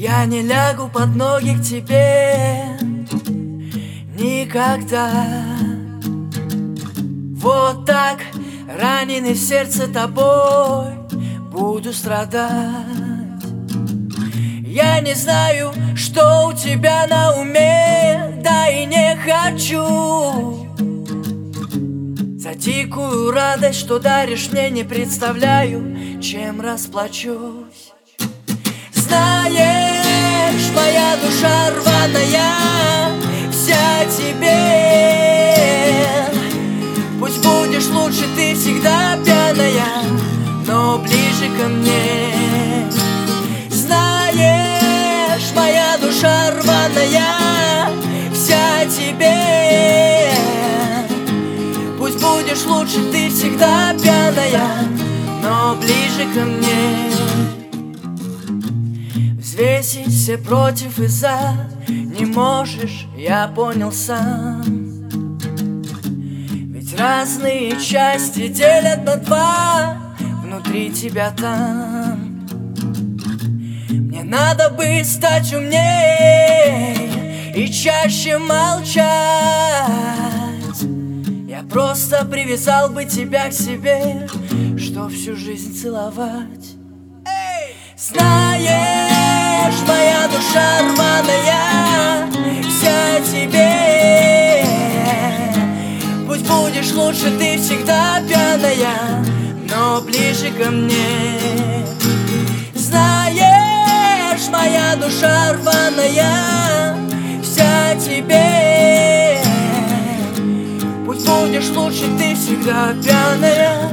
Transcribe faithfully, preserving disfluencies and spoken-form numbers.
Я не лягу под ноги к тебе никогда. Вот так, раненый в сердце тобой, буду страдать. Я не знаю, что у тебя на уме, да и не хочу. За дикую радость, что даришь мне, не представляю, чем расплачусь. Знаешь, моя душа рваная, вся тебе. Пусть будешь лучше, ты всегда пьяная, но ближе ко мне. Знаешь, моя душа рваная, вся тебе. Пусть будешь лучше, ты всегда пьяная, но ближе ко мне. Взвесить все против и за не можешь, я понял сам. Ведь разные части делят на два, внутри тебя там. Мне надо бы стать умнее и чаще молчать. Я просто привязал бы тебя к себе, что всю жизнь целовать. Знаешь, моя душа рваная, вся тебе. Пусть будешь лучше, ты всегда пьяная, но ближе ко мне. Знаешь, моя душа рваная, вся тебе. Пусть будешь лучше, ты всегда пьяная,